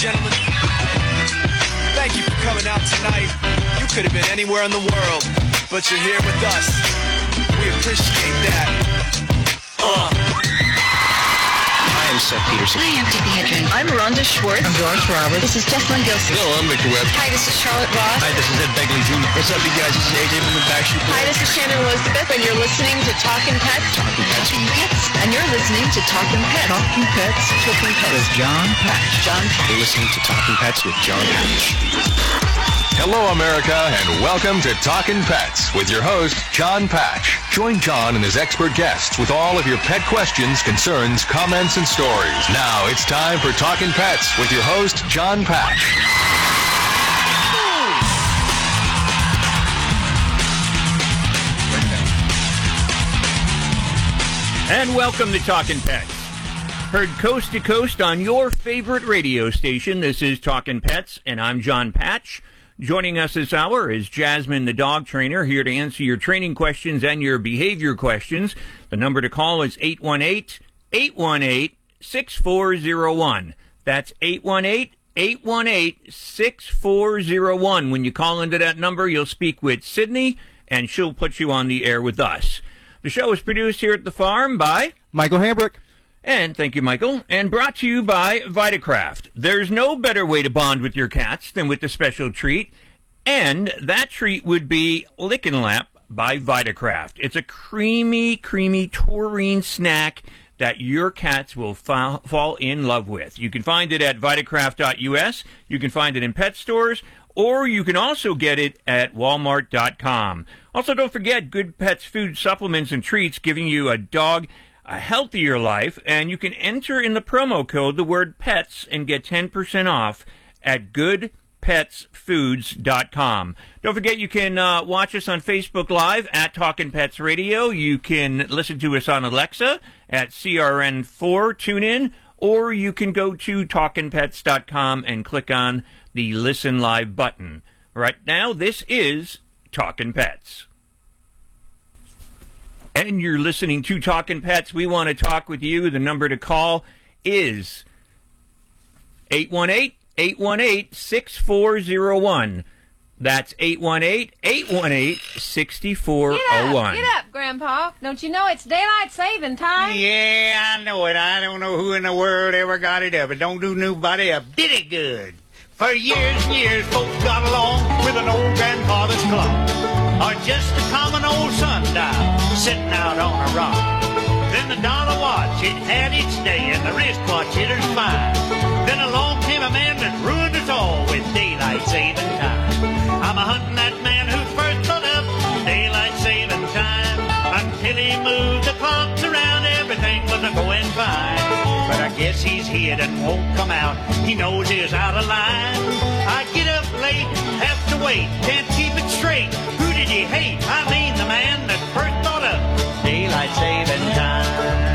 gentlemen, thank you for coming out tonight. You could have been anywhere in the world, but you're here with us. We appreciate that. I'm Seth Peterson. Hi, I'm Tippi Hedren. I'm Rhonda Schwartz. I'm Doris Roberts. This is Jessalyn Gilson. Hello, I'm Victor Webb. Hi, this is Charlotte Ross. Hi, this is Ed Begley Jr. What's up, you guys? This is AJ from the Backstreet Boys. Hi, this is Shannon Elizabeth, and you're listening to Talkin' Pets. Talking Pets. Talking Pets. And you're listening to Talkin' Pets. Talking Pets. Talkin' Pets. With John Patch. John Patch. You're listening to Talking Pets with John Patch. Hello, America, and welcome to Talkin' Pets with your host, John Patch. Join John and his expert guests with all of your pet questions, concerns, comments, and stories. Now it's time for Talkin' Pets with your host, John Patch. And welcome to Talkin' Pets. Heard coast to coast on your favorite radio station. This is Talkin' Pets, and I'm John Patch. Joining us this hour is Jasmine, the dog trainer, here to answer your training questions and your behavior questions. The number to call is 818-818-6401. That's 818-818-6401. When you call into that number, you'll speak with Sydney, and she'll put you on the air with us. The show is produced here at the farm by Michael Hambrick. And thank you, Michael. And brought to you by Vitacraft. There's no better way to bond with your cats than with the special treat. And that treat would be Lickin' Lap by Vitacraft. It's a creamy taurine snack that your cats will fall in love with. You can find it at Vitacraft.us. You can find it in pet stores. Or you can also get it at Walmart.com. Also, don't forget Good Pets food supplements and treats, giving you a healthier life, and you can enter in the promo code the word PETS and get 10% off at goodpetsfoods.com. Don't forget you can watch us on Facebook Live at Talkin' Pets Radio. You can listen to us on Alexa at CRN4 TuneIn, or you can go to talkinpets.com and click on the Listen Live button. Right now, this is Talkin' Pets. And you're listening to Talkin' Pets. We want to talk with you. The number to call is 818-818-6401. That's 818-818-6401. Get up, Grandpa. Don't you know it's daylight saving time? Yeah, I know it. I don't know who in the world ever got it up. It don't do nobody a bit of good. For years and years, folks got along with an old grandfather's clock, or just a common old sundial sitting out on a rock. Then the dollar watch, it had its day, and the wristwatch hit her spine. Then along came a man that ruined us all with daylight saving time. I'm a-hunting that man who first thought up daylight saving time. Until he moved the clocks around, everything was going fine. But I guess he's hid and won't come out. He knows he's out of line. I get up late, have to wait, can't keep it straight. Who did he hate? I mean the man that first thought of daylight saving time.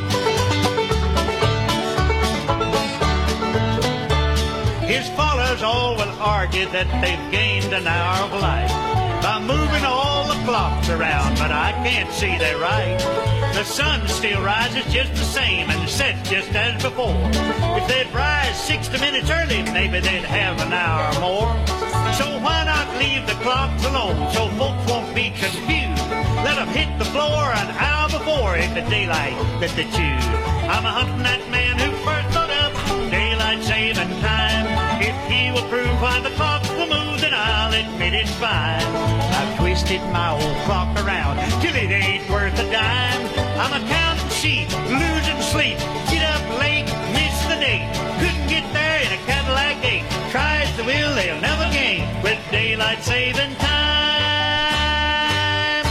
His followers all will argue that they've gained an hour of life by moving all the clocks around, but I can't see they're right. The sun still rises just the same and sets just as before. If they'd rise 60 minutes early, maybe they'd have an hour more. So why not leave the clocks alone so folks won't be confused? Let them hit the floor an hour before if the daylight that they choose. I'm a-hunting that man who first thought up daylight saving time. If he will prove why the clocks will move, then I'll admit it's fine. I've twisted my old clock around till it ain't worth a dime. I'm a counting sheep, losing sleep, get up late, miss the date. Couldn't get there in a Cadillac 8. Tries the will, they'll never gain with daylight saving time.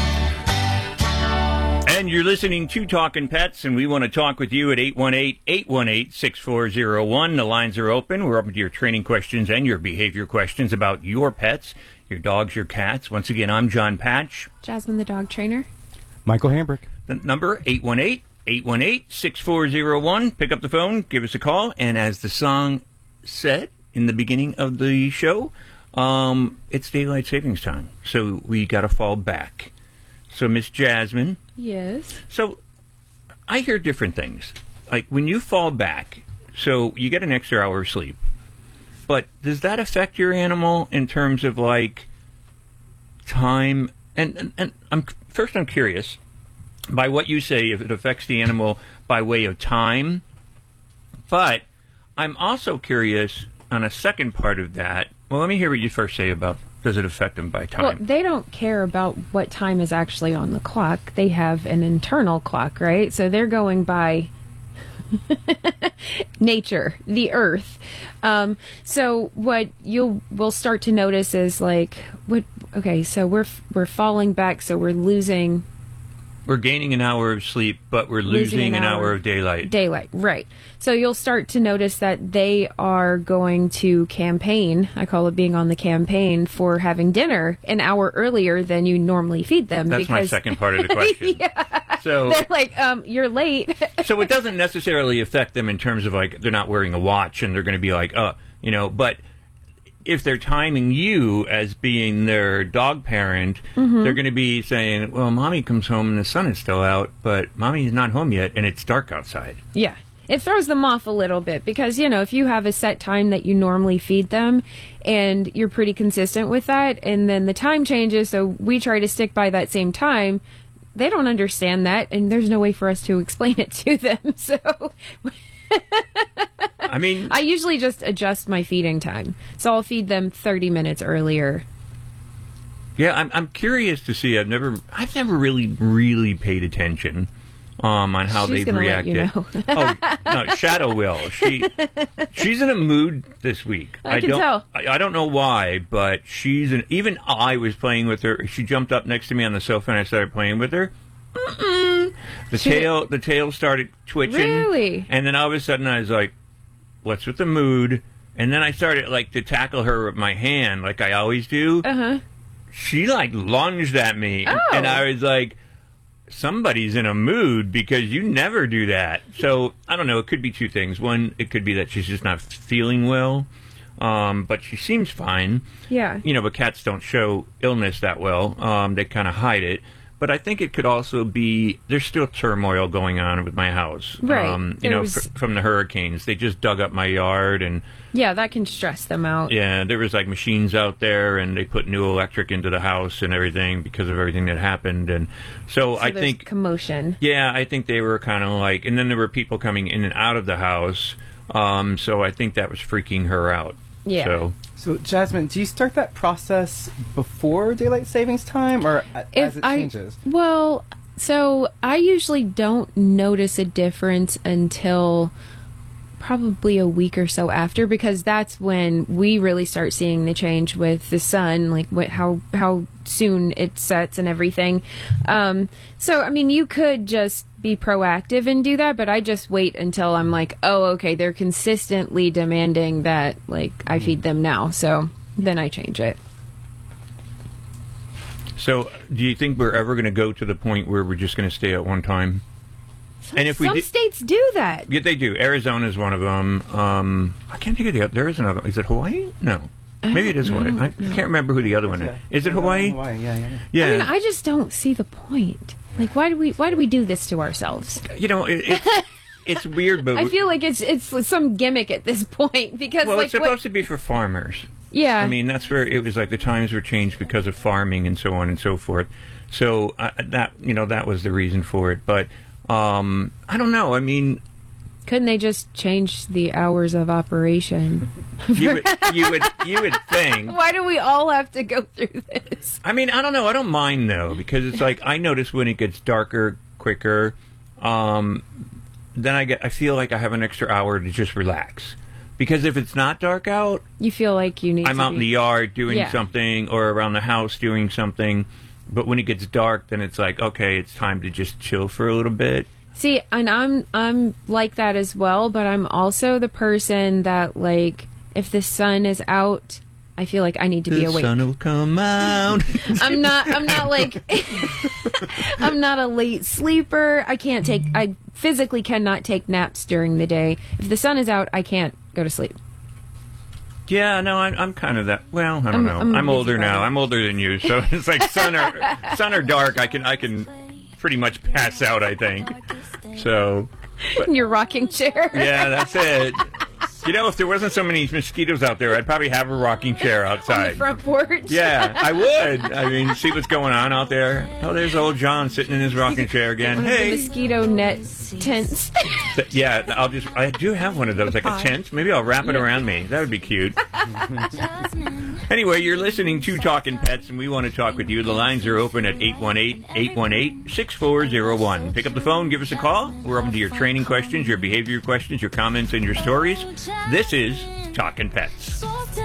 And you're listening to Talkin' Pets, and we want to talk with you at 818-818-6401. The lines are open. We're open to your training questions and your behavior questions about your pets, your dogs, your cats. Once again, I'm John Patch. Jasmine, the dog trainer. Michael Hambrick. The number, 818-818-6401. Pick up the phone, give us a call, and as the song said in the beginning of the show, it's daylight savings time, so we got to fall back. So, Miss Jasmine. Yes. So, I hear different things. Like, when you fall back, so you get an extra hour of sleep. but does that affect your animal in terms of like time? And I'm curious by what you say if it affects the animal by way of time, but I'm also curious on a second part of that. Well, let me hear what you first say about does it affect them by time? Well, they don't care about what time is actually on the clock. They have an internal clock, right? So they're going by nature, the earth. So what we'll start to notice is like so we're falling back, so we're losing. We're gaining an hour of sleep, but we're losing an hour of daylight. Daylight, right. So you'll start to notice that they are going to campaign, I call it being on the campaign, for having dinner an hour earlier than you normally feed them. That's my second part of the question. Yeah. So they're like, you're late. So it doesn't necessarily affect them in terms of like they're not wearing a watch and they're going to be like, but if they're timing you as being their dog parent, they're going to be saying, well, mommy comes home and the sun is still out, but mommy's not home yet and it's dark outside. Yeah. It throws them off a little bit because, if you have a set time that you normally feed them and you're pretty consistent with that, and then the time changes, so we try to stick by that same time, they don't understand that, and there's no way for us to explain it to them. So I mean, I usually just adjust my feeding time. So I'll feed them 30 minutes earlier. Yeah, I'm curious to see. I've never really paid attention on how She's they've reacted. Let you know. Oh no, Shadow will. She's in a mood this week. I can tell. I don't know why, but even I was playing with her. She jumped up next to me on the sofa and I started playing with her. The tail started twitching. Really? And then all of a sudden I was like, what's with the mood? And then I started like to tackle her with my hand like I always do. She like lunged at me and I was like, somebody's in a mood because you never do that. So I don't know, it could be two things. One, it could be that she's just not feeling well, but she seems fine. Yeah. But cats don't show illness that well. They kind of hide it. But I think it could also be there's still turmoil going on with my house. Right. From the hurricanes. They just dug up my yard and yeah, that can stress them out. Yeah, there was like machines out there and they put new electric into the house and everything because of everything that happened. And so I think commotion. Yeah, I think they were kind of like, and then there were people coming in and out of the house. So I think that was freaking her out. Yeah. So, Jasmine, do you start that process before daylight savings time or as it changes? Well, so I usually don't notice a difference until probably a week or so after, because that's when we really start seeing the change with the sun, like how soon it sets and everything. So, I mean, you could just be proactive and do that, but I just wait until I'm like, oh, okay, they're consistently demanding that, like, I feed them now, so then I change it. So, do you think we're ever going to go to the point where we're just going to stay at one time? And if some states do that. Yeah, they do. Arizona is one of them. I can't think of the other. There is another. Is it Hawaii? No. Maybe it is Hawaii. I can't remember who the other one is. Is it Hawaii? Hawaii, yeah. Yeah. I mean, I just don't see the point. Like, why do we do this to ourselves? It's weird, but I feel like it's some gimmick at this point because it's supposed to be for farmers. Yeah. I mean, that's where it was like the times were changed because of farming and so on and so forth. So that was the reason for it. But I don't know. I mean, couldn't they just change the hours of operation? You would think. Why do we all have to go through this? I mean, I don't know. I don't mind though, because it's like I notice when it gets darker quicker, then I feel like I have an extra hour to just relax. Because if it's not dark out, you feel like you need. I'm out in the yard doing something, or around the house doing something. But when it gets dark, then it's like, okay, it's time to just chill for a little bit. See, and I'm like that as well, but I'm also the person that, like, if the sun is out, I feel like I need to be awake. The sun will come out. I'm not like I'm not a late sleeper. I physically cannot take naps during the day. If the sun is out, I can't go to sleep. Yeah, no, I'm kind of that. Well, I don't know. I'm older now. I'm older than you, so it's like sun or dark. I can pretty much pass out, I think. So, in your rocking chair. Yeah, that's it. You know, if there wasn't so many mosquitoes out there, I'd probably have a rocking chair outside. On the front porch? Yeah, I would. I mean, see what's going on out there. Oh, there's old John sitting in his rocking chair again. One of the Hey. mosquito net tents. Yeah, I do have one of those, like a tent. Maybe I'll wrap it around me. That would be cute. Anyway, you're listening to Talking Pets, and we want to talk with you. The lines are open at 818-818-6401. Pick up the phone, give us a call. We're open to your training questions, your behavior questions, your comments, and your stories. This is Talking Pets.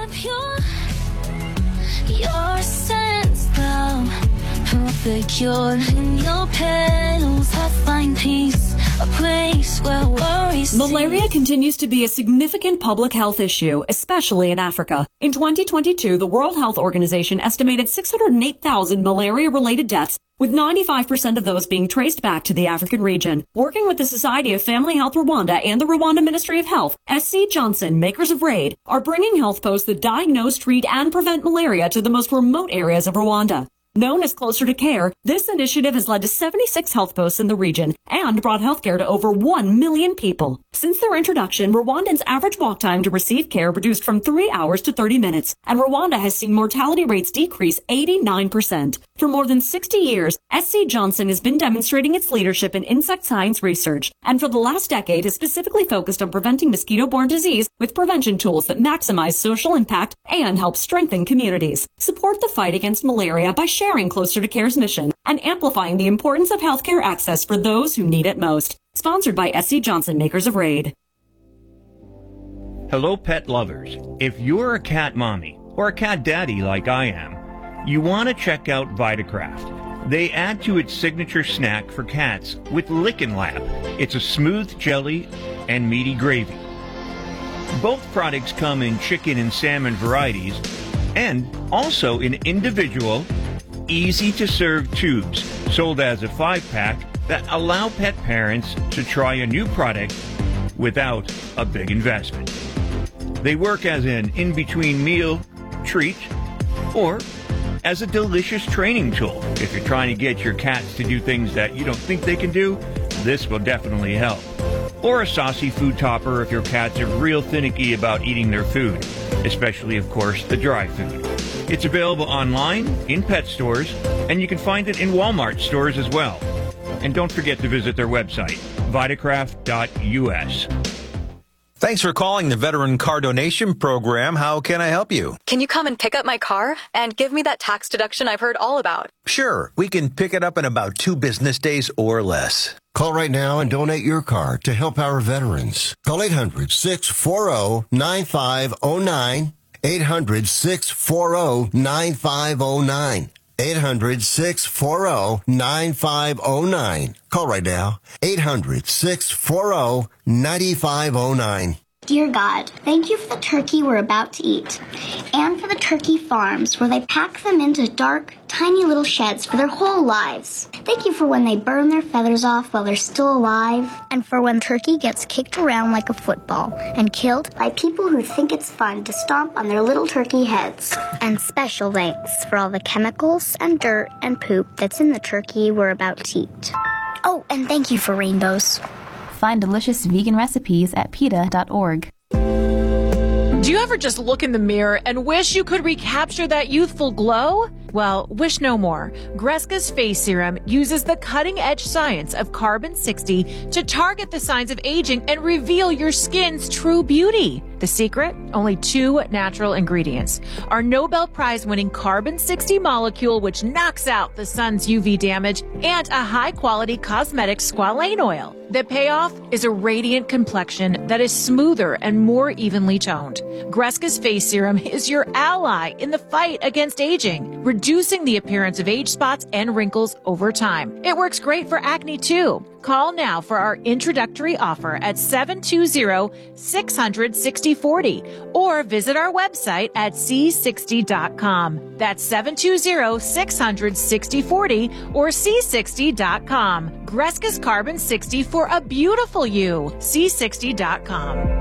Your sense now, perfect cure in your petals. I find peace, a place where worries. Malaria continues to be a significant public health issue, especially in Africa. In 2022, the World Health Organization estimated 608,000 malaria-related deaths, with 95% of those being traced back to the African region. Working with the Society of Family Health Rwanda and the Rwanda Ministry of Health, SC Johnson, makers of RAID, are bringing health posts that diagnose, treat, and prevent malaria to the most remote areas of Rwanda. Known as Closer to Care, this initiative has led to 76 health posts in the region and brought healthcare to over 1 million people. Since their introduction, Rwandans' average walk time to receive care reduced from 3 hours to 30 minutes, and Rwanda has seen mortality rates decrease 89%. For more than 60 years, SC Johnson has been demonstrating its leadership in insect science research, and for the last decade has specifically focused on preventing mosquito-borne disease with prevention tools that maximize social impact and help strengthen communities. Support the fight against malaria by sharing Closer to Care's mission and amplifying the importance of healthcare access for those who need it most. Sponsored by SC Johnson, makers of RAID. Hello, pet lovers. If you're a cat mommy or a cat daddy like I am, you want to check out Vitacraft. They add to its signature snack for cats with Lickin' Lap. It's a smooth jelly and meaty gravy. Both products come in chicken and salmon varieties and also in individual, easy-to-serve tubes sold as a 5-pack that allow pet parents to try a new product without a big investment. They work as an in-between meal treat or as a delicious training tool. If you're trying to get your cats to do things that you don't think they can do, this will definitely help. Or a saucy food topper if your cats are real finicky about eating their food, especially, of course, the dry food. It's available online, in pet stores, and you can find it in Walmart stores as well. And don't forget to visit their website, vitacraft.us. Thanks for calling the Veteran Car Donation Program. How can I help you? Can you come and pick up my car and give me that tax deduction I've heard all about? Sure. We can pick it up in about 2 business days or less. Call right now and donate your car to help our veterans. Call 800-640-9509. 800-640-9509. 800-640-9509. Call right now. 800-640-9509. Dear God, thank you for the turkey we're about to eat, and for the turkey farms where they pack them into dark, tiny little sheds for their whole lives. Thank you for when they burn their feathers off while they're still alive, and for when turkey gets kicked around like a football and killed by people who think it's fun to stomp on their little turkey heads. And special thanks for all the chemicals and dirt and poop that's in the turkey we're about to eat. Oh, and thank you for rainbows. Find delicious vegan recipes at PETA.org. Do you ever just look in the mirror and wish you could recapture that youthful glow? Well, wish no more. Greska's Face Serum uses the cutting-edge science of carbon-60 to target the signs of aging and reveal your skin's true beauty. The secret? Only 2 natural ingredients. Our Nobel Prize-winning carbon-60 molecule, which knocks out the sun's UV damage, and a high-quality cosmetic squalane oil. The payoff is a radiant complexion that is smoother and more evenly toned. Greska's Face Serum is your ally in the fight against aging, reducing the appearance of age spots and wrinkles over time. It works great for acne too. Call now for our introductory offer at 720-600-6040 or visit our website at c60.com. That's 720-600-6040 or c60.com. Greska's Carbon 60 for a beautiful you. c60.com.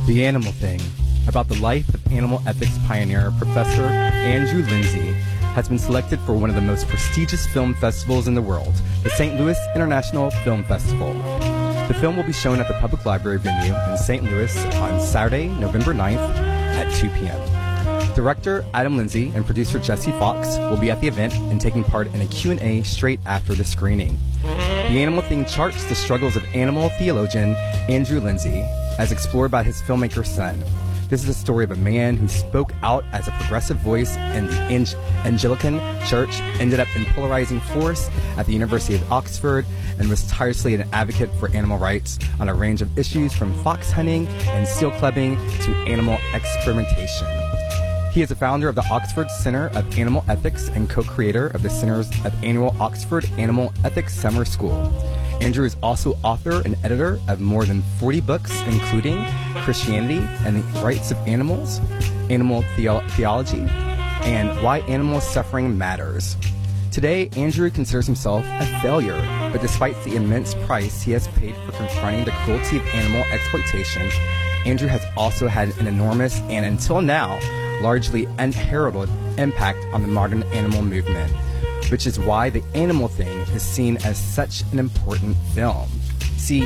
The Animal Thing, about the life of animal ethics pioneer Professor Andrew Lindsay, has been selected for one of the most prestigious film festivals in the world, the St. Louis International Film Festival. The film will be shown at the Public Library venue in St. Louis on Saturday, November 9th at 2 p.m. Director Adam Lindsay and producer Jesse Fox will be at the event and taking part in a Q&A straight after the screening. The Animal Thing charts the struggles of animal theologian Andrew Lindsay as explored by his filmmaker son. This is a story of a man who spoke out as a progressive voice in the Anglican Church, ended up in polarizing force at the University of Oxford, and was tirelessly an advocate for animal rights on a range of issues from fox hunting and seal clubbing to animal experimentation. He is a founder of the Oxford Center of Animal Ethics and co-creator of the Centers of Annual Oxford Animal Ethics Summer School. Andrew is also author and editor of more than 40 books, including Christianity and the Rights of Animals, Animal Theology, and Why Animal Suffering Matters. Today, Andrew considers himself a failure, but despite the immense price he has paid for confronting the cruelty of animal exploitation, Andrew has also had an enormous and, until now, largely unheralded impact on the modern animal movement, which is why The Animal Thing is seen as such an important film. See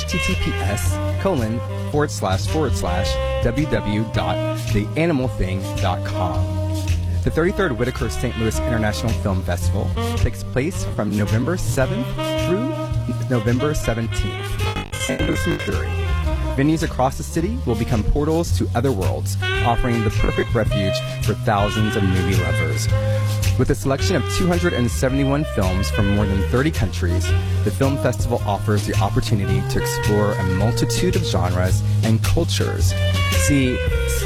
https://www.theanimalthing.com. The 33rd Whitaker St. Louis International Film Festival takes place from November 7th through November 17th. St. Louis, Missouri. Venues across the city will become portals to other worlds, offering the perfect refuge for thousands of movie lovers. With a selection of 271 films from more than 30 countries, the film festival offers the opportunity to explore a multitude of genres and cultures. See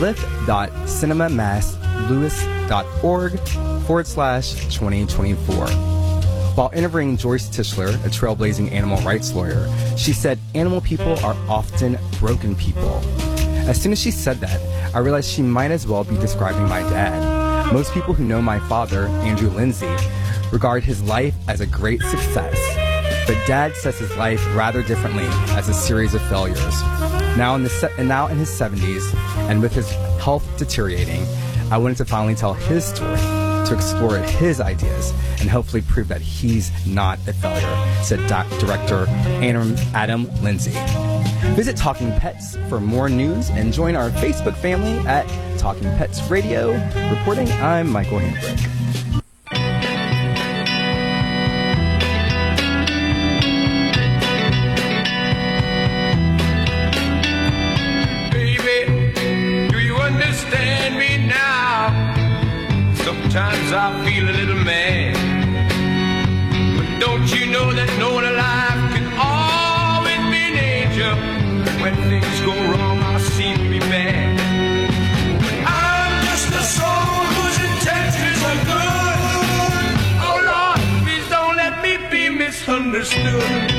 slip.cinemamasslouis.org/2024. While interviewing Joyce Tischler, a trailblazing animal rights lawyer, she said animal people are often broken people. As soon as she said that, I realized she might as well be describing my dad. Most people who know my father, Andrew Lindsay, regard his life as a great success. But Dad says his life rather differently, as a series of failures. Now in his 70s, and with his health deteriorating, I wanted to finally tell his story, to explore his ideas, and hopefully prove that he's not a failure, said director Adam Lindsay. Visit Talking Pets for more news and join our Facebook family at Talking Pets Radio. Reporting, I'm Michael Hambrick. Baby, do you understand me now? Sometimes I feel a little mad, but don't you know that no one alive can always be an angel? When things go wrong, I seem to be bad. I'm just a soul whose intentions are good. Oh Lord, please don't let me be misunderstood.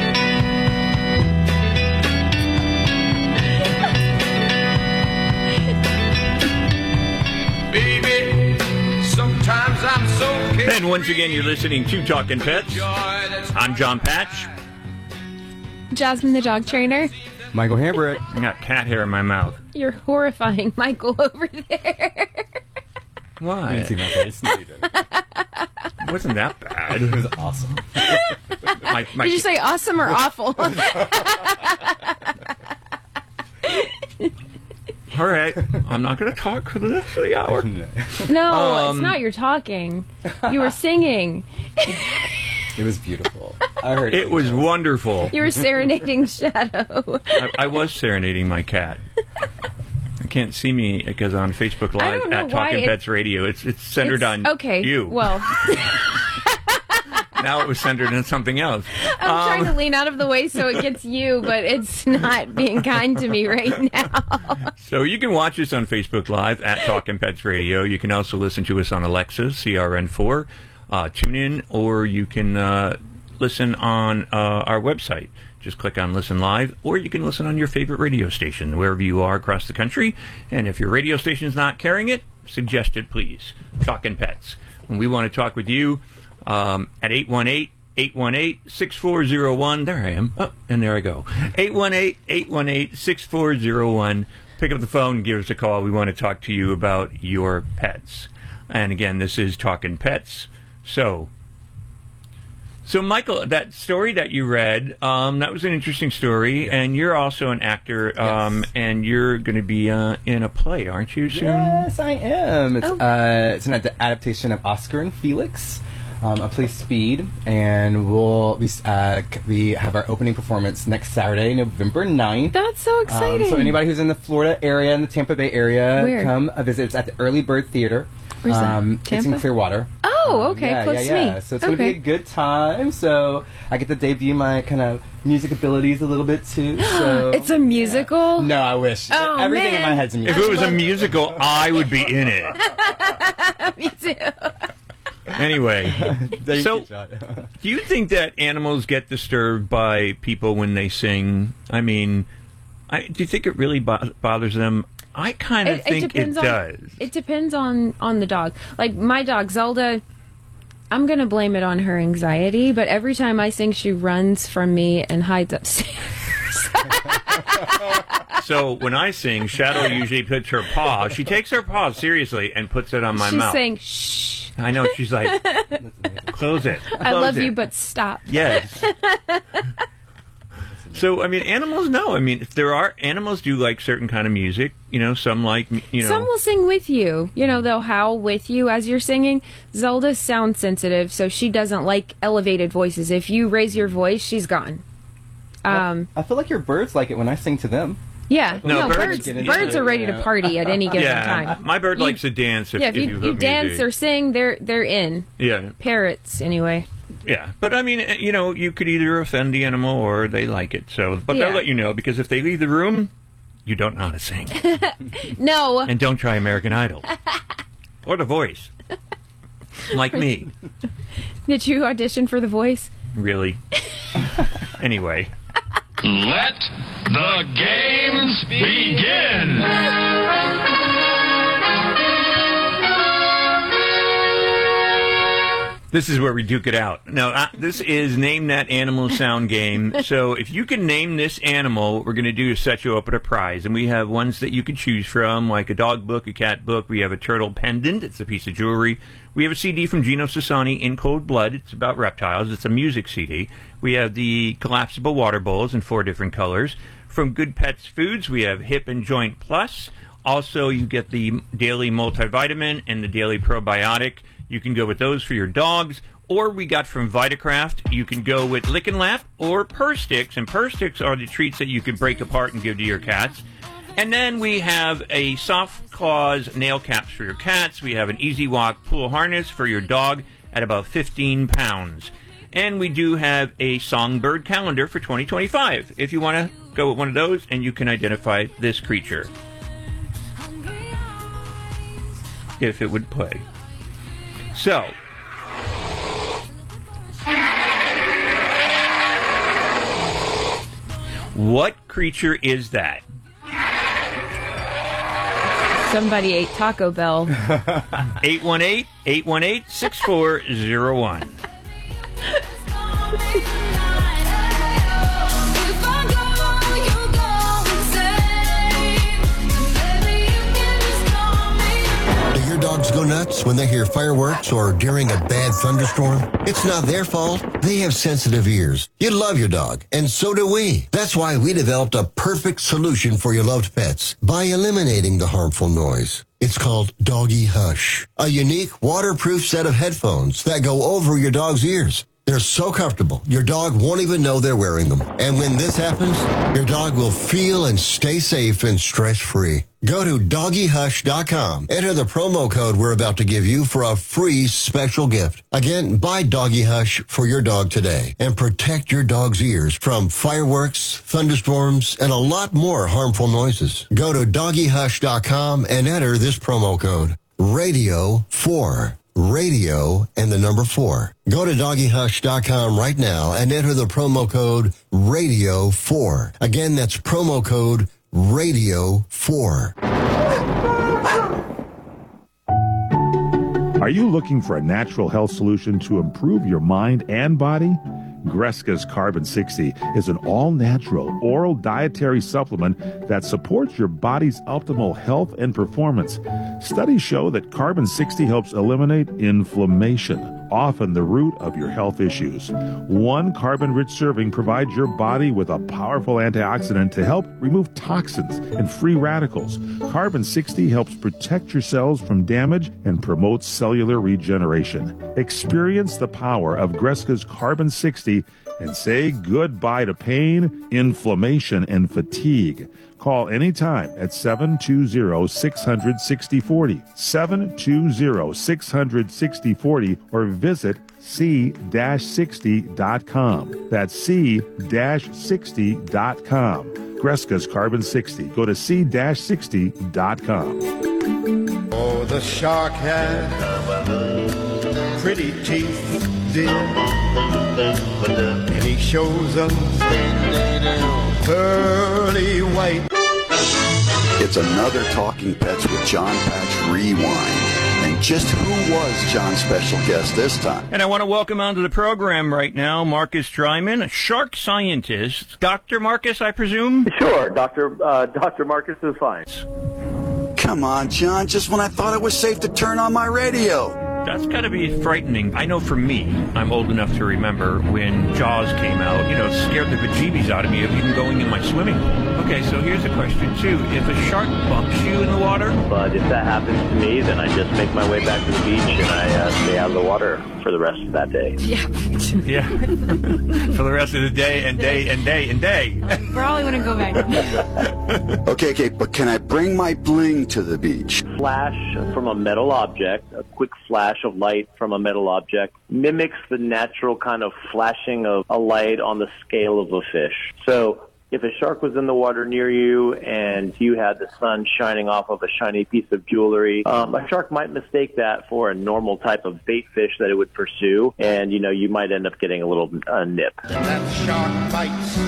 Baby, sometimes I'm so careful. And once again, you're listening to Talking Pets. I'm John Patch. Jasmine the dog trainer. Michael Hambrick. I got cat hair in my mouth. You're horrifying, Michael, over there. Why? You didn't see my face? No, you didn't. It wasn't that bad. It was awesome. Did you say awesome or awful? All right. I'm not going to talk for the rest of the hour. No, it's not your talking. You were singing. It was beautiful. I heard it was wonderful. You were serenading Shadow. I was serenading my cat. You can't see me because on Facebook Live at Talking Pets Radio. It's centered on you. Well, now it was centered on something else. I'm trying to lean out of the way so it gets you, but it's not being kind to me right now. So you can watch us on Facebook Live at Talking Pets Radio. You can also listen to us on Alexa, CRN4. Tune in, or you can listen on our website. Just click on Listen Live, or you can listen on your favorite radio station, wherever you are across the country. And if your radio station's not carrying it, suggest it, please. Talking Pets. And we want to talk with you at 818-818-6401. There I am. Oh, and there I go. 818-818-6401. pick up the phone and give us a call. We want to talk to you about your pets. And again, this is Talking Pets. So Michael, that story that you read, that was an interesting story. And you're also an actor, and you're going to be in a play, aren't you, soon? Yes, I am. It's an adaptation of Oscar and Felix. I play Speed, and we have our opening performance next Saturday, November 9th. That's so exciting. So anybody who's in the Florida area, in the Tampa Bay area, come visit. It's at the Early Bird Theater. Where's that? It's in Clearwater. Oh, okay, close to me. So it's going to be a good time. So I get to debut my kind of music abilities a little bit too. So it's a musical? No, I wish. Oh, Everything in my head's a musical. If it was a musical, I would be in it. Me too. Anyway, so do you think that animals get disturbed by people when they sing? I mean, do you think it really bothers them? I kind of think it does. It depends on the dog. Like my dog, Zelda, I'm going to blame it on her anxiety, but every time I sing, she runs from me and hides upstairs. So when I sing, Shadow usually puts her paw. She takes her paw seriously and puts it on my mouth. She's saying, shh. I know. She's like, close it. I love you, but stop. Yes. So, I mean, animals know. I mean, if there are animals do like certain kind of music. You know, some like, Some will sing with you. You know, they'll howl with you as you're singing. Zelda's sound sensitive, so she doesn't like elevated voices. If you raise your voice, she's gone. I feel like your birds like it when I sing to them. Yeah, no, birds are ready to party at any given time. My bird likes to dance. If you dance or sing, they're in. Yeah, parrots anyway. Yeah, but I mean, you could either offend the animal or they like it. So, but they'll let you know, because if they leave the room, you don't know how to sing. No, and don't try American Idol or The Voice, like me. Did you audition for The Voice? Really? Anyway. Let the games begin! This is where we duke it out. Now, this is Name That Animal Sound Game. So if you can name this animal, what we're going to do is set you up with a prize. And we have ones that you can choose from, like a dog book, a cat book. We have a turtle pendant. It's a piece of jewelry. We have a CD from Gino Sassani, In Cold Blood. It's about reptiles. It's a music CD. We have the collapsible water bowls in 4 different colors. From Good Pets Foods, we have Hip and Joint Plus. Also, you get the daily multivitamin and the daily probiotic. You can go with those for your dogs. Or we got from Vitacraft, you can go with Lick and Lap or Purr Sticks. And Purr Sticks are the treats that you can break apart and give to your cats. And then we have a Soft Claws nail caps for your cats. We have an Easy Walk pool harness for your dog at about 15 pounds. And we do have a Songbird calendar for 2025. If you want to go with one of those, and you can identify this creature. If it would play. So, what creature is that? Somebody ate Taco Bell. 818-818-6401. Your dogs go nuts when they hear fireworks or during a bad thunderstorm? It's not their fault. They have sensitive ears. You love your dog, and so do we. That's why we developed a perfect solution for your loved pets by eliminating the harmful noise. It's called Doggy Hush, a unique waterproof set of headphones that go over your dog's ears. They're so comfortable, your dog won't even know they're wearing them. And when this happens, your dog will feel and stay safe and stress-free. Go to doggyhush.com. Enter the promo code we're about to give you for a free special gift. Again, buy Doggy Hush for your dog today and protect your dog's ears from fireworks, thunderstorms, and a lot more harmful noises. Go to doggyhush.com and enter this promo code, Radio4. Radio and the number 4. Go to doggyhush.com right now and enter the promo code Radio4. Again, that's promo code Radio4. Are you looking for a natural health solution to improve your mind and body? Greska's Carbon 60 is an all-natural oral dietary supplement that supports your body's optimal health and performance. Studies show that Carbon 60 helps eliminate inflammation, often the root of your health issues. One carbon-rich serving provides your body with a powerful antioxidant to help remove toxins and free radicals. Carbon 60 helps protect your cells from damage and promotes cellular regeneration. Experience the power of Greska's Carbon 60 and say goodbye to pain, inflammation, and fatigue. Call anytime at 720-600-6040, 720-600-6040, or visit c-60.com. That's c-60.com. Greska's Carbon 60. Go to c-60.com. Oh, the shark has pretty teeth, dear, and he shows them pearly white. It's another Talking Pets with John Patch Rewind. And just who was John's special guest this time? And I want to welcome onto the program right now Marcus Dryman, a shark scientist. Dr. Marcus, I presume? Sure, Dr. Marcus is fine. Come on, John, just when I thought it was safe to turn on my radio. That's got to be frightening. I know for me, I'm old enough to remember when Jaws came out, scared the bejeebies out of me of even going in my swimming pool. Okay, so here's a question, too. If a shark bumps you in the water? But if that happens to me, then I just make my way back to the beach and I stay out of the water for the rest of that day. Yeah. Yeah. For the rest of the day and day and day and day. Probably want to go back. Okay, but can I bring my bling to the beach? Flash from a metal object, a quick flash of light from a metal object, mimics the natural kind of flashing of a light on the scale of a fish. So if a shark was in the water near you and you had the sun shining off of a shiny piece of jewelry, a shark might mistake that for a normal type of bait fish that it would pursue, and you might end up getting a little nip. That shark bites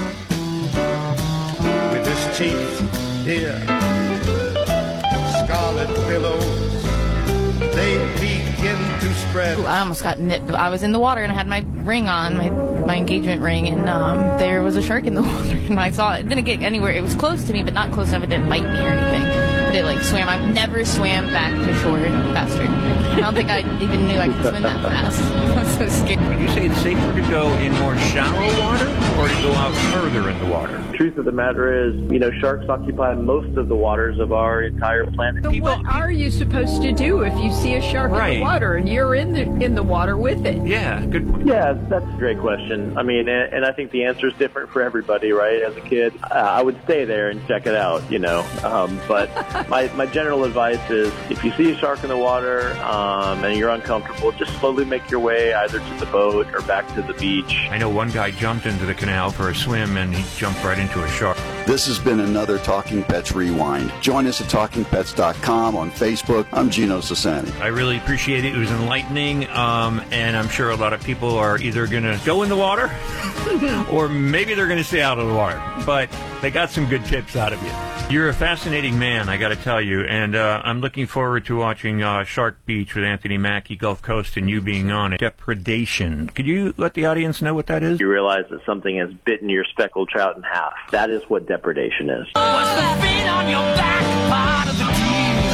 with his teeth, dear. Scarlet billows, they begin to spread. Ooh, I almost got nipped. I was in the water and I had my ring on, my engagement ring, and there was a shark in the water, and I saw it. It didn't get anywhere. It was close to me, but not close enough. It didn't bite me or anything. But it swam. I've never swam back to shore faster. I don't think I even knew I could swim that fast. I was so scared. Would you say it's safer to go in more shallow water or to go out further in the water? The truth of the matter is, sharks occupy most of the waters of our entire planet. So what are you supposed to do if you see a shark in the water and you're in the water with it? Yeah, good point. Yeah, that's a great question. I mean, and I think the answer is different for everybody, right? As a kid, I would stay there and check it out, But my general advice is, if you see a shark in the water and you're uncomfortable, just slowly make your way either to the boat or back to the beach. I know one guy jumped into the canal for a swim and he jumped right into a shark. This has been another Talking Pets Rewind. Join us at TalkingPets.com on Facebook. I'm Gino Sassani. I really appreciate it. It was enlightening, and I'm sure a lot of people are either going to go in the water or maybe they're going to stay out of the water. But they got some good tips out of you. You're a fascinating man, I got to tell you, and I'm looking forward to watching Shark Beach with Anthony Mackie, Gulf Coast, and you being on it. Depredation. Could you let the audience know what that is? You realize that something has bitten your speckled trout in half. That is what depredation is. What's the fin on your back part of the team?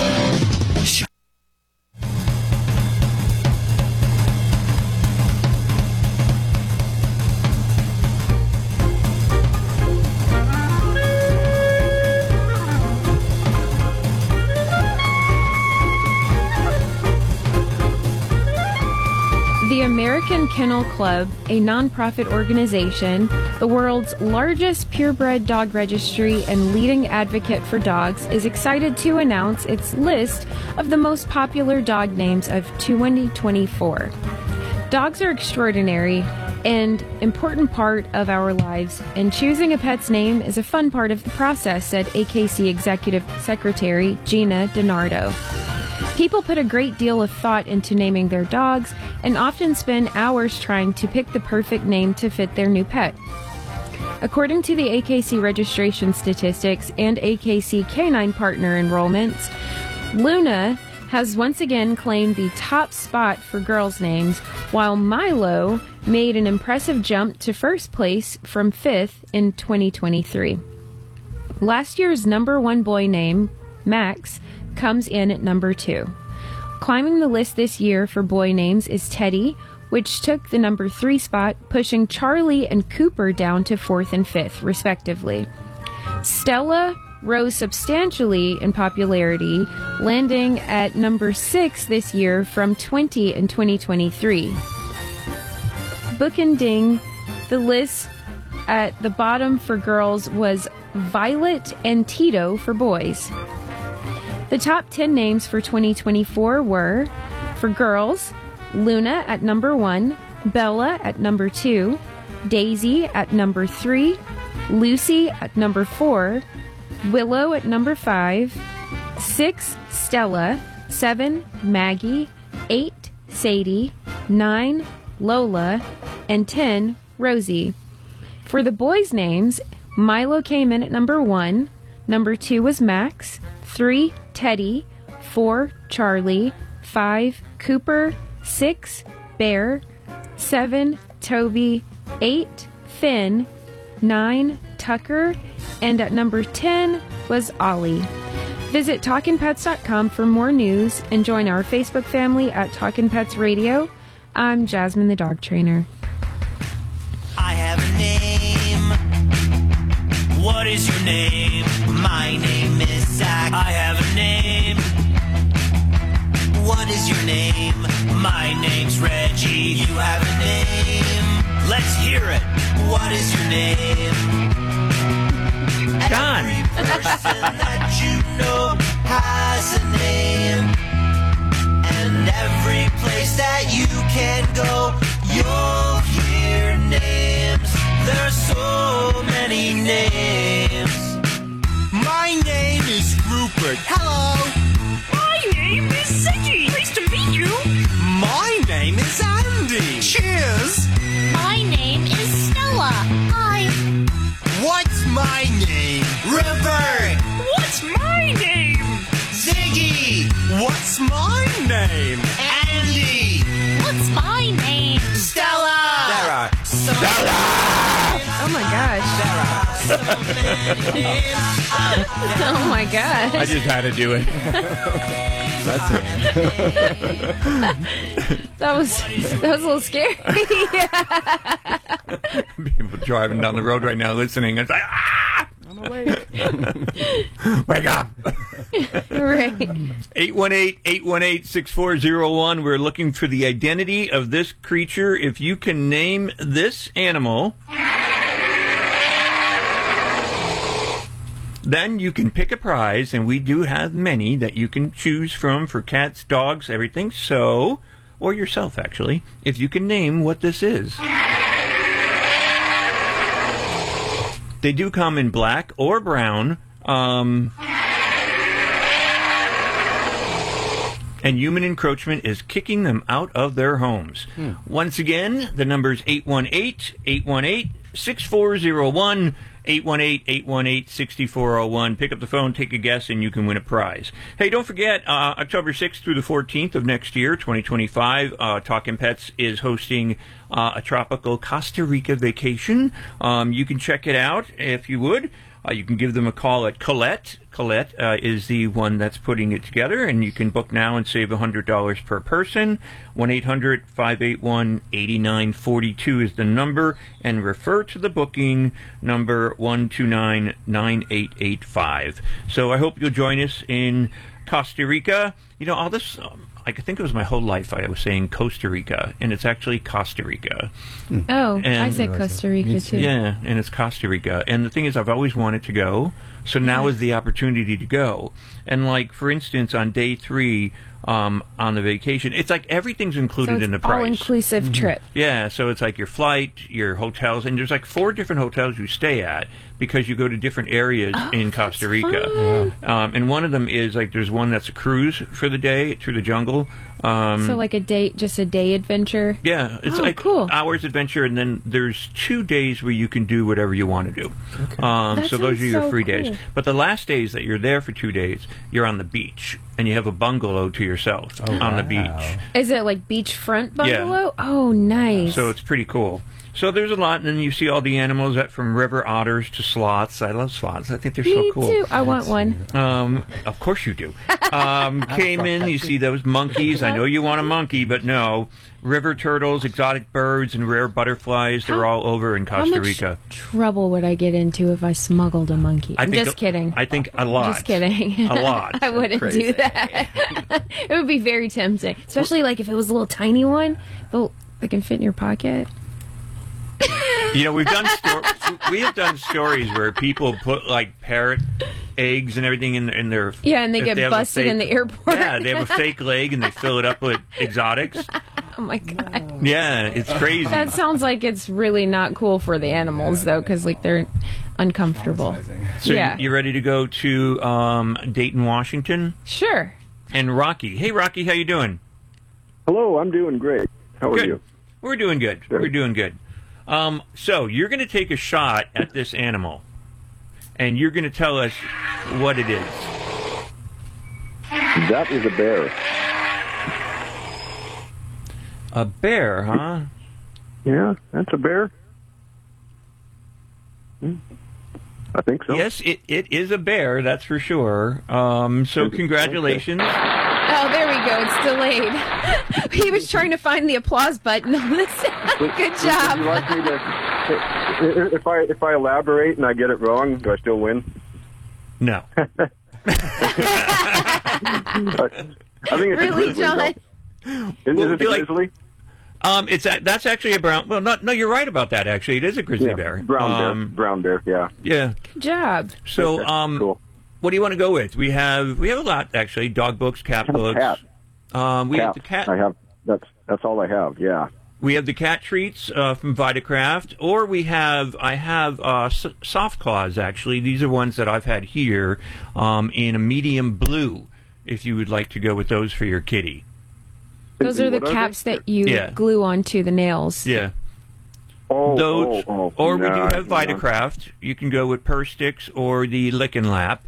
The American Kennel Club, a nonprofit organization, the world's largest purebred dog registry and leading advocate for dogs, is excited to announce its list of the most popular dog names of 2024. Dogs are extraordinary and important part of our lives, and choosing a pet's name is a fun part of the process, said AKC Executive Secretary Gina DiNardo. People put a great deal of thought into naming their dogs and often spend hours trying to pick the perfect name to fit their new pet. According to the AKC registration statistics and AKC Canine Partner enrollments, Luna has once again claimed the top spot for girls' names, while Milo made an impressive jump to first place from 5th in 2023. Last year's number 1 boy name, Max, comes in at number 2. Climbing the list this year for boy names is Teddy, which took the number 3 spot, pushing Charlie and Cooper down to 4th and 5th, respectively. Stella rose substantially in popularity, landing at number 6 this year from 20 in 2023. Bookending the list at the bottom for girls was Violet and Tito for boys. The top 10 names for 2024 were, for girls, Luna at number 1, Bella at number 2, Daisy at number 3, Lucy at number 4, Willow at number 5, 6, Stella, 7, Maggie, 8, Sadie, 9, Lola, and 10, Rosie. For the boys' names, Milo came in at number 1, number 2 was Max, 3, Teddy, 4, Charlie, 5, Cooper, 6, Bear, 7, Toby, 8, Finn, 9, Tucker, and at number 10 was Ollie. Visit TalkinPets.com for more news and join our Facebook family at Talkin' Pets Radio. I'm Jasmine the dog trainer. I have a name. What is your name? My name is Zach. I have a name. What is your name? My name's Reggie. You have a name. Let's hear it. What is your name? John. Every person that you know has a name. And every place that you can go, you'll hear names. There's so many names. My name is Rupert. Hello. My name is Ziggy. Nice to meet you. My name is Andy. Cheers. My name is Stella. Hi. What's my name? Rupert. What's my name? Ziggy. What's my name? Andy. What's my name? Stella. Stella. Oh my gosh. Oh my gosh. I just had to do it. That's it. That was a little scary. People driving down the road right now listening. It's like, ah! I'm awake. Wake up. Right. 818-818-6401. We're looking for the identity of this creature. If you can name this animal, then you can pick a prize, and we do have many that you can choose from for cats, dogs, everything. So, or yourself, actually, if you can name what this is. They do come in black or brown. And human encroachment is kicking them out of their homes. Once again, the number is 818-818-6401, 818-818-6401. Pick up the phone, take a guess, and you can win a prize. Hey, don't forget, October 6th through the 14th of next year, 2025, Talkin' Pets is hosting a tropical Costa Rica vacation. You can check it out if you would. You can give them a call at Colette. Colette is the one that's putting it together, and you can book now and save $100 per person. 1-800-581-8942 is the number, and refer to the booking number 129-9885. So I hope you'll join us in Costa Rica. You know, all this... I think it was my whole life I was saying Costa Rica, and it's actually Costa Rica. Oh, And- I said Costa Rica too. Yeah, and it's Costa Rica. And the thing is, I've always wanted to go, so now is the opportunity to go. And like, for instance, on day 3 on the vacation, it's like everything's included in the price. All-inclusive trip. Yeah, so it's like your flight, your hotels, and there's like 4 different hotels you stay at because you go to different areas in Costa Rica. And one of them is like, there's one that's a cruise for the day through the jungle. So like just a day adventure? Yeah, it's like cool. hours adventure, and then there's 2 days where you can do whatever you want to do. So those are your free days. But the last days that you're there for 2 days, you're on the beach, and you have a bungalow to yourself on the beach. Is it like beachfront bungalow? Yeah. Oh, nice. So it's pretty cool. So there's a lot, and then you see all the animals from river otters to sloths. I love sloths. I think they're so cool. Me too. I want one. Of course you do. Cayman, you see those monkeys. I know you want a monkey, but no. River turtles, exotic birds, and rare butterflies. They're all over in Costa Rica. How much trouble would I get into if I smuggled a monkey? I'm just kidding. I think a lot. Just kidding. A lot. I wouldn't do that. It would be very tempting, especially like if it was a little tiny one. But it can fit in your pocket. You know, we have done stories where people put like parrot eggs and everything in their and they get busted in the airport. Yeah, they have a fake leg and they fill it up with exotics. Oh my god. Yeah, it's crazy. That sounds like it's really not cool for the animals though, because like they're uncomfortable. So you ready to go to Dayton, Washington? Sure. And Rocky. Hey, Rocky, how you doing? Hello, I'm doing great. How are you? We're doing good. Sure. We're doing good. So you're going to take a shot at this animal, and you're going to tell us what it is. That is a bear. A bear, huh? Yeah, that's a bear. I think so. Yes, it is a bear, that's for sure. So congratulations. Oh, there we go. It's delayed. He was trying to find the applause button on this. Good job. Would you like me to, if I elaborate and I get it wrong, do I still win? No. I think it's really, a grizzly, John? Is it a grizzly? That's actually a brown. Well, no, you're right about that. Actually, it is a grizzly bear. Brown bear. Yeah. Yeah. Good job. So, cool. What do you want to go with? We have a lot actually. Dog books, cat books. Cat. We have the cat. I have. That's all I have. Yeah. We have the cat treats from Vitacraft, or I have Soft Claws. Actually, these are ones that I've had here in a medium blue. If you would like to go with those for your kitty. Those are the caps that you glue onto the nails. Yeah. Or we do have Vitacraft. You can go with Purr Sticks or the Lick and Lap.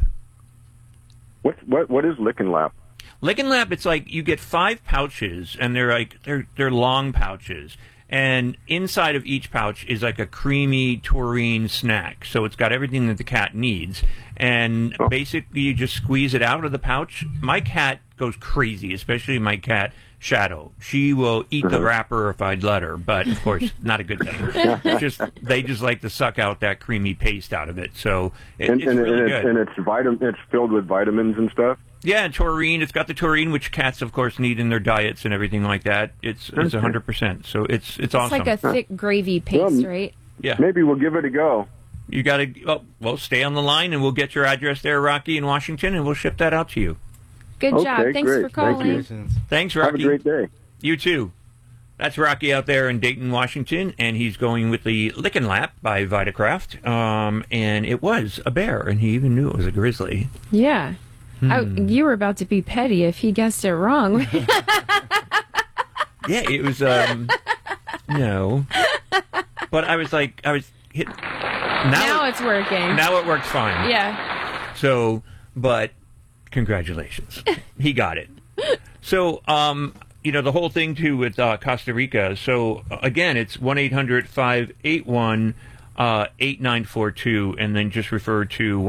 What is Lick and Lap? Lick and Lap, it's like you get 5 pouches, and they're long pouches. And inside of each pouch is like a creamy taurine snack. So it's got everything that the cat needs. And basically you just squeeze it out of the pouch. My cat goes crazy, especially my cat Shadow. She will eat the wrapper if I'd let her, but of course not a good thing. They just like to suck out that creamy paste out of it. So it's really good. And it's filled with vitamins and stuff. Yeah, and taurine. It's got the taurine, which cats, of course, need in their diets and everything like that. It's 100%. So it's awesome. It's like a thick gravy paste, right? Yeah. Maybe we'll give it a go. You got to. Well, stay on the line, and we'll get your address there, Rocky, in Washington, and we'll ship that out to you. Good job. Thanks for calling. Thanks, Rocky. Have a great day. You too. That's Rocky out there in Dayton, Washington, and he's going with the Lick and Lap by Vitacraft. And it was a bear, and he even knew it was a grizzly. Yeah. You were about to be petty if he guessed it wrong. Yeah, it was, no. But I was hit. Now it's working. Now it works fine. Yeah. So, but congratulations. He got it. So, the whole thing, too, with Costa Rica. So, again, it's 1-800-581-8942, and then just refer to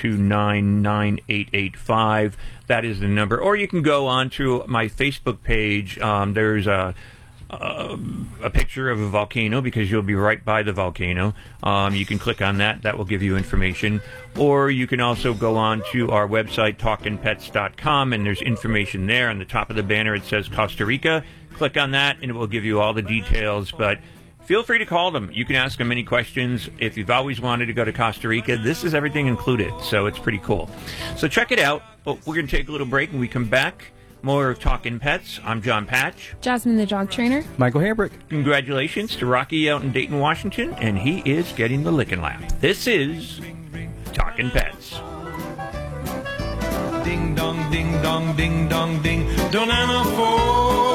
1299885. That is the number. Or you can go on to my Facebook page. There's a picture of a volcano, because you'll be right by the volcano. You can click on that. That will give you information. Or you can also go on to our website, talkinpets.com, and there's information there. On the top of the banner, it says Costa Rica. Click on that, and it will give you all the details. But feel free to call them. You can ask them any questions. If you've always wanted to go to Costa Rica, this is everything included. So it's pretty cool. So check it out. Well, we're going to take a little break, and we come back. More of Talkin' Pets. I'm John Patch. Jasmine the dog trainer. Michael Hambrick. Congratulations to Rocky out in Dayton, Washington, and he is getting the Lick and Lap. This is Talkin' Pets. Ding dong, ding dong, ding dong, ding. Don't I know for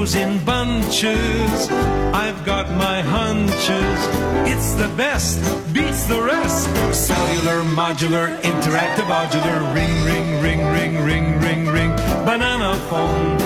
grows in bunches. I've got my hunches. It's the best, beats the rest. Cellular, modular, interactive, modular. Ring, ring, ring, ring, ring, ring, ring. Banana phone.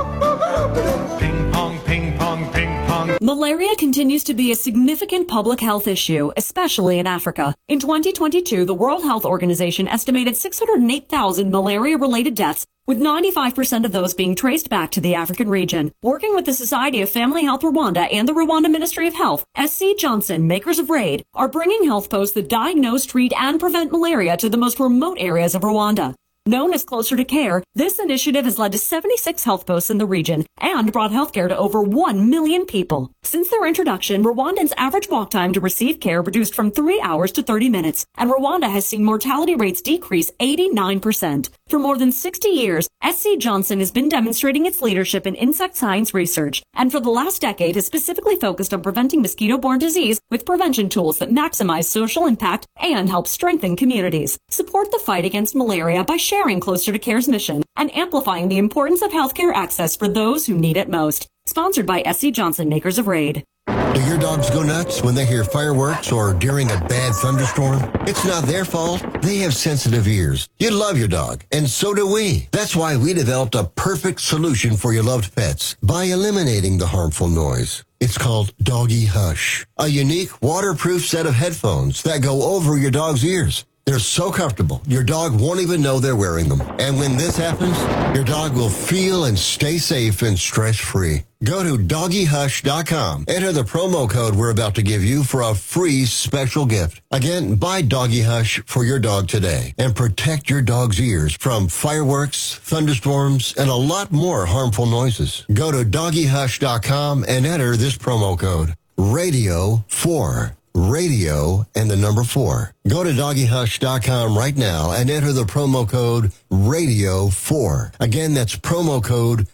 Ping pong, ping pong, ping pong. Malaria continues to be a significant public health issue, especially in Africa. In 2022, the World Health Organization estimated 608,000 malaria-related deaths, with 95% of those being traced back to the African region. Working with the Society of Family Health Rwanda and the Rwanda Ministry of Health, SC Johnson, makers of RAID, are bringing health posts that diagnose, treat, and prevent malaria to the most remote areas of Rwanda. Known as Closer to Care, this initiative has led to 76 health posts in the region and brought healthcare to over 1 million people. Since their introduction, Rwandans' average walk time to receive care reduced from 3 hours to 30 minutes, and Rwanda has seen mortality rates decrease 89%. For more than 60 years, SC Johnson has been demonstrating its leadership in insect science research, and for the last decade has specifically focused on preventing mosquito-borne disease with prevention tools that maximize social impact and help strengthen communities. Support the fight against malaria by sharing Closer to Care's mission and amplifying the importance of healthcare access for those who need it most. Sponsored by SC Johnson, makers of RAID. Do your dogs go nuts when they hear fireworks or during a bad thunderstorm? It's not their fault. They have sensitive ears. You love your dog, and so do we. That's why we developed a perfect solution for your loved pets by eliminating the harmful noise. It's called Doggy Hush, a unique waterproof set of headphones that go over your dog's ears. They're so comfortable, your dog won't even know they're wearing them. And when this happens, your dog will feel and stay safe and stress-free. Go to doggyhush.com. Enter the promo code we're about to give you for a free special gift. Again, buy Doggy Hush for your dog today and protect your dog's ears from fireworks, thunderstorms, and a lot more harmful noises. Go to doggyhush.com and enter this promo code, Radio4. Radio and the number 4. Go to doggyhush.com right now and enter the promo code Radio4. Again, that's promo code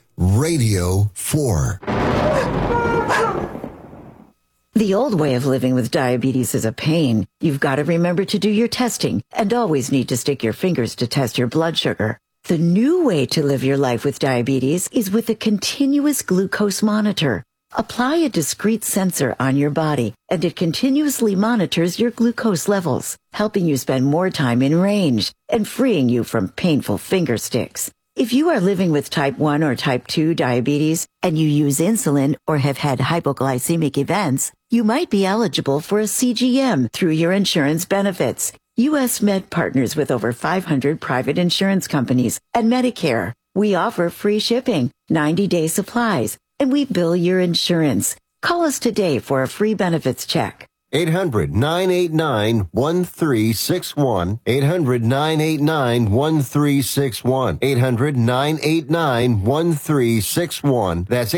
Radio4. The old way of living with diabetes is a pain. You've got to remember to do your testing and always need to stick your fingers to test your blood sugar. The new way to live your life with diabetes is with a continuous glucose monitor. Apply a discrete sensor on your body, and it continuously monitors your glucose levels, helping you spend more time in range and freeing you from painful finger sticks. If you are living with type 1 or type 2 diabetes and you use insulin or have had hypoglycemic events, you might be eligible for a CGM through your insurance benefits. U.S. Med partners with over 500 private insurance companies and Medicare. We offer free shipping, 90-day supplies, and we bill your insurance. Call us today for a free benefits check. 800-989-1361. 800-989-1361. 800-989-1361. That's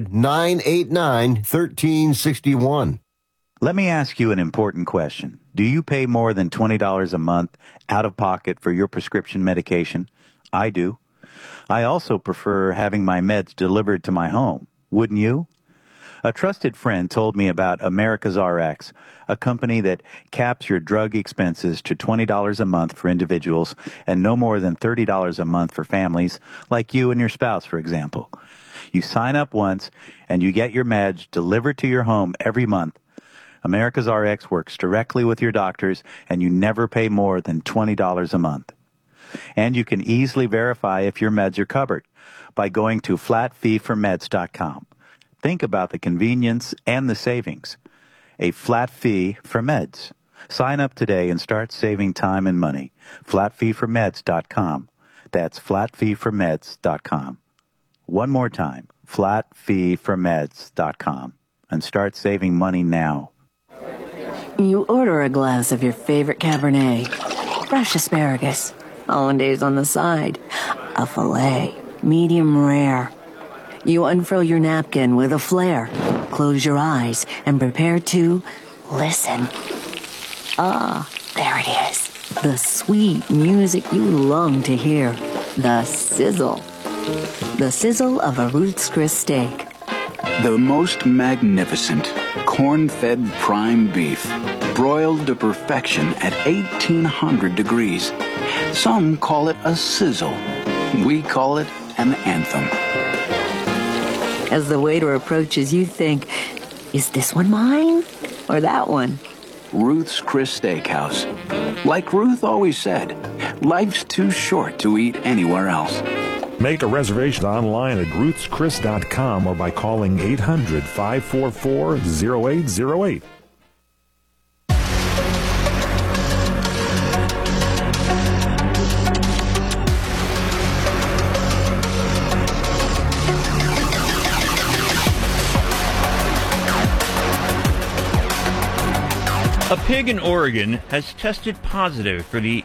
800-989-1361. Let me ask you an important question. Do you pay more than $20 a month out of pocket for your prescription medication? I do. I also prefer having my meds delivered to my home. Wouldn't you? A trusted friend told me about America's RX, a company that caps your drug expenses to $20 a month for individuals and no more than $30 a month for families, like you and your spouse, for example. You sign up once and you get your meds delivered to your home every month. America's RX works directly with your doctors, and you never pay more than $20 a month. And you can easily verify if your meds are covered by going to flatfeeformeds.com. Think about the convenience and the savings. A flat fee for meds. Sign up today and start saving time and money. Flatfeeformeds.com. That's flatfeeformeds.com. One more time, flatfeeformeds.com. And start saving money now. You order a glass of your favorite Cabernet, fresh asparagus, hollandaise on the side, a filet, medium rare. You unfurl your napkin with a flair, close your eyes, and prepare to listen. Ah, there it is. The sweet music you long to hear. The sizzle. The sizzle of a Ruth's Chris steak. The most magnificent corn-fed prime beef, broiled to perfection at 1800 degrees. Some call it a sizzle. We call it an anthem. As the waiter approaches, you think, is this one mine or that one? Ruth's Chris Steakhouse. Like Ruth always said, life's too short to eat anywhere else. Make a reservation online at ruthschris.com or by calling 800-544-0808. A pig in Oregon has tested positive for the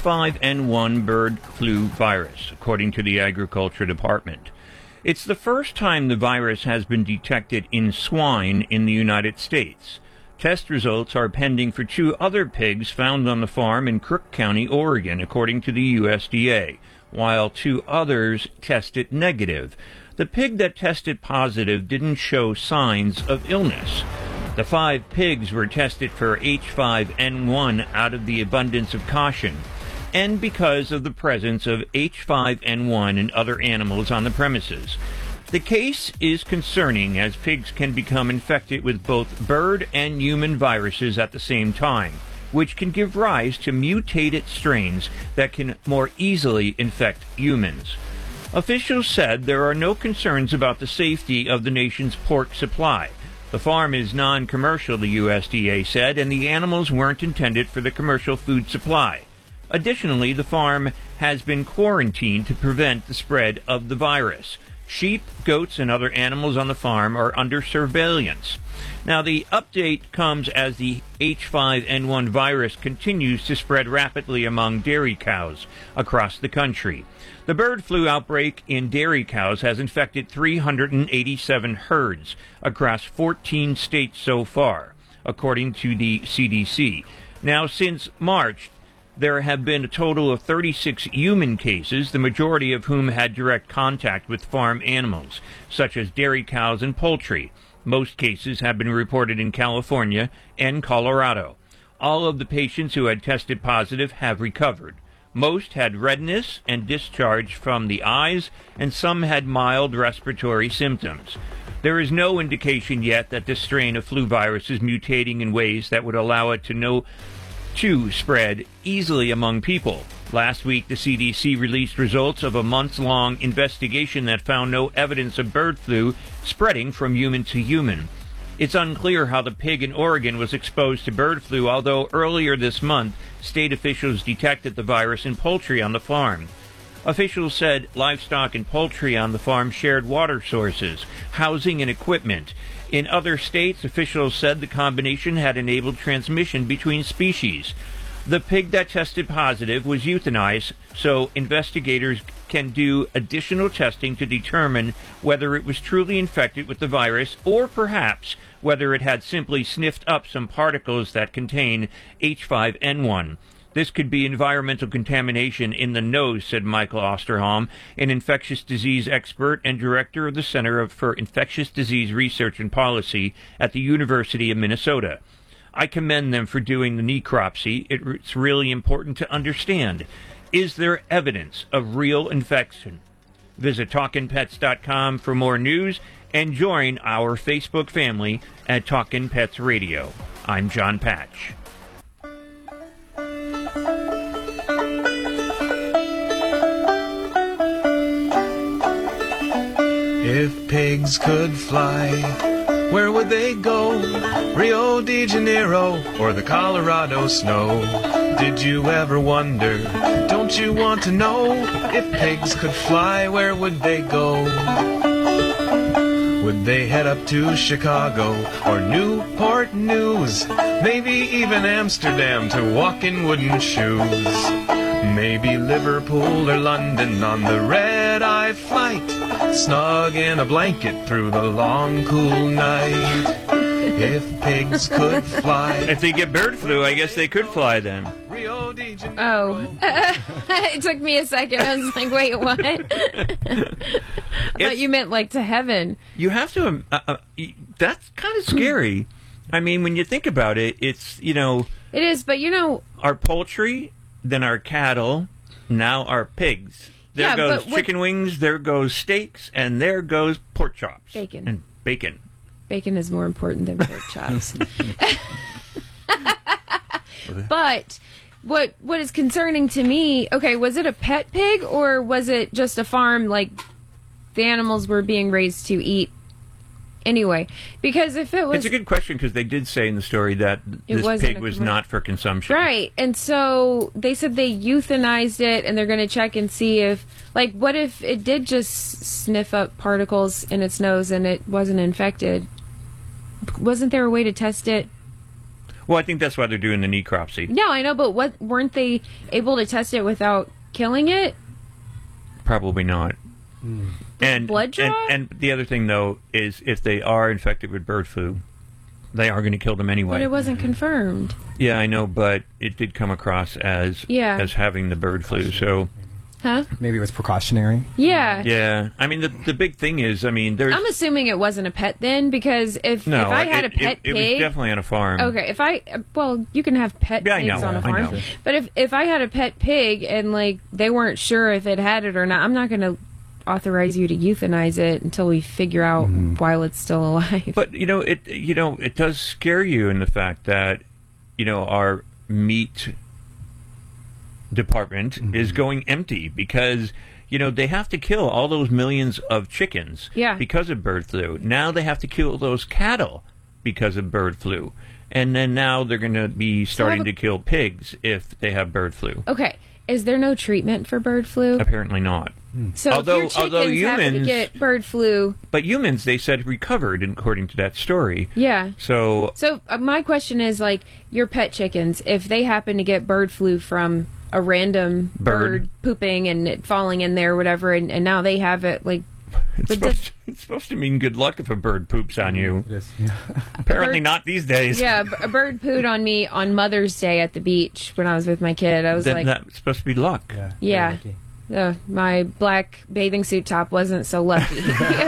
H5N1 bird flu virus, according to the Agriculture Department. It's the first time the virus has been detected in swine in the United States. Test results are pending for 2 other pigs found on the farm in Crook County, Oregon, according to the USDA, while 2 others tested negative. The pig that tested positive didn't show signs of illness. The 5 pigs were tested for H5N1 out of the abundance of caution, and because of the presence of H5N1 in other animals on the premises. The case is concerning as pigs can become infected with both bird and human viruses at the same time, which can give rise to mutated strains that can more easily infect humans. Officials said there are no concerns about the safety of the nation's pork supply. The farm is non-commercial, the USDA said, and the animals weren't intended for the commercial food supply. Additionally, the farm has been quarantined to prevent the spread of the virus. Sheep, goats, and other animals on the farm are under surveillance. Now, the update comes as the H5N1 virus continues to spread rapidly among dairy cows across the country. The bird flu outbreak in dairy cows has infected 387 herds across 14 states so far, according to the CDC. Now, since March, there have been a total of 36 human cases, the majority of whom had direct contact with farm animals, such as dairy cows and poultry. Most cases have been reported in California and Colorado. All of the patients who had tested positive have recovered. Most had redness and discharge from the eyes, and some had mild respiratory symptoms. There is no indication yet that this strain of flu virus is mutating in ways that would allow it to spread easily among people. Last week, the CDC released results of a months-long investigation that found no evidence of bird flu spreading from human to human. It's unclear how the pig in Oregon was exposed to bird flu, although earlier this month, state officials detected the virus in poultry on the farm. Officials said livestock and poultry on the farm shared water sources, housing, and equipment. In other states, officials said the combination had enabled transmission between species. The pig that tested positive was euthanized, so investigators can do additional testing to determine whether it was truly infected with the virus or perhaps whether it had simply sniffed up some particles that contain H5N1. This could be environmental contamination in the nose, said Michael Osterholm, an infectious disease expert and director of the Center for Infectious Disease Research and Policy at the University of Minnesota. I commend them for doing the necropsy. It's really important to understand. Is there evidence of real infection? Visit TalkinPets.com for more news and join our Facebook family at Talkin' Pets Radio. I'm John Patch. If pigs could fly, where would they go? Rio de Janeiro or the Colorado snow? Did you ever wonder, don't you want to know? If pigs could fly, where would they go? Would they head up to Chicago or Newport News? Maybe even Amsterdam to walk in wooden shoes. Maybe Liverpool or London on the red-eye flight, snug in a blanket through the long, cool night. If pigs could fly. If they get bird flu, I guess they could fly then. Oh. It took me a second. I was like, wait, what? I thought you meant like to heaven. You have to, that's kind of scary. I mean, when you think about it, it's, It is, but our poultry, then our cattle, now our pigs. There Yeah, goes but what- chicken wings, there goes steaks, and there goes pork chops. Bacon. And bacon. Bacon is more important than pork chops. But what is concerning to me, okay, was it a pet pig or was it just a farm, like the animals were being raised to eat anyway? Because if it was... It's a good question because they did say in the story that It this wasn't pig a was commer- not for consumption. Right, and so they said they euthanized it and they're going to check and see if, like, what if it did just sniff up particles in its nose and it wasn't infected? Wasn't there a way to test it? Well, I think that's why they're doing the necropsy. No, I know, but what weren't they able to test it without killing it? Probably not. And blood draw? And the other thing, though, is if they are infected with bird flu, they are going to kill them anyway. But it wasn't confirmed. Yeah, I know, but it did come across as as having the bird flu. So, Huh? Maybe it was precautionary. Yeah. yeah. I mean, the big thing is, I mean, there's I'm assuming it wasn't a pet then, because if I had a pet it pig... was definitely on a farm. Okay, well, you can have pet Yeah, I pigs know, on a I farm. know. But if I had a pet pig and, like, they weren't sure if it had it or not, I'm not going to authorize you to euthanize it until we figure out while it's still alive. But it does scare you in the fact that our meat department is going empty because they have to kill all those millions of chickens because of bird flu. Now they have to kill those cattle because of bird flu. And then now they're going to be starting to kill pigs if they have bird flu. Okay, is there no treatment for bird flu? Apparently not. So if your chickens happen to get bird flu... But humans, they said, recovered, according to that story. Yeah. So my question is, like, your pet chickens, if they happen to get bird flu from a random bird pooping and it falling in there or whatever, and now they have it, like... It's supposed to mean good luck if a bird poops on you. Apparently not these days. Yeah, a bird pooed on me on Mother's Day at the beach when I was with my kid. I was like... That's supposed to be luck. Yeah. My black bathing suit top wasn't so lucky.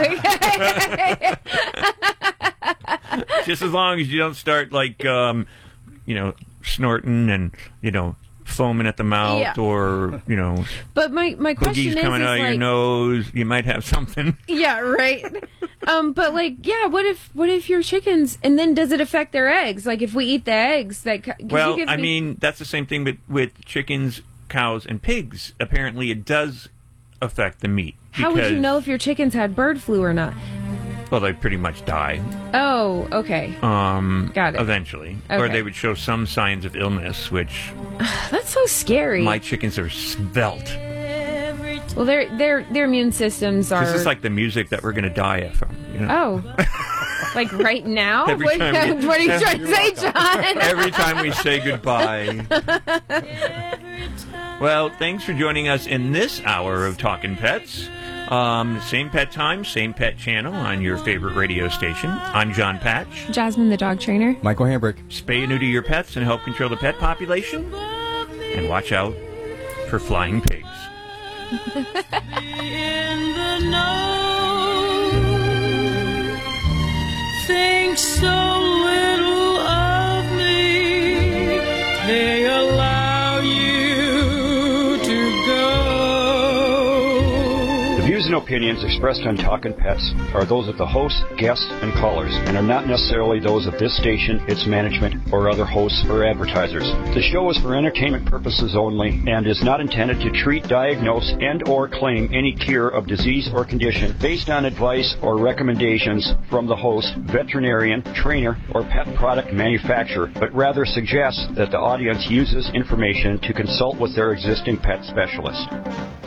Just as long as you don't start, like, snorting and, foaming at the mouth or, But my question boogies is coming out of your like, nose, you might have something. Yeah, right. But like, yeah, what if your chickens, and then does it affect their eggs? Like if we eat the eggs, Well, I mean, that's the same thing with chickens, cows, and pigs. Apparently, it does affect the meat. How would you know if your chickens had bird flu or not? Well, they pretty much die. Oh, okay. Got it. Eventually. Or Okay. they would show some signs of illness, which That's so scary. my chickens are svelte. Well, their immune systems are. This is like the music that we're going to die from. Oh. Like right now? Every What, time we- what are you trying to say, John? Every time we say goodbye. Well, thanks for joining us in this hour of Talking Pets. Same pet time, same pet channel on your favorite radio station. I'm John Patch. Jasmine, the dog trainer. Michael Hambrick. Spay and neuter your pets and help control the pet population. And watch out for flying pigs. In the know, think so little of me, they allow you to go. The views and opinions expressed on Talkin' Pets are those of the host, guests, and callers, and are not necessarily those of this station, its management, or other hosts or advertisers. The show is for entertainment purposes only and is not intended to treat, diagnose, and or claim any cure of disease or condition based on advice or recommendations from the host, veterinarian, trainer, or pet product manufacturer, but rather suggests that the audience uses information to consult with their existing pet specialist.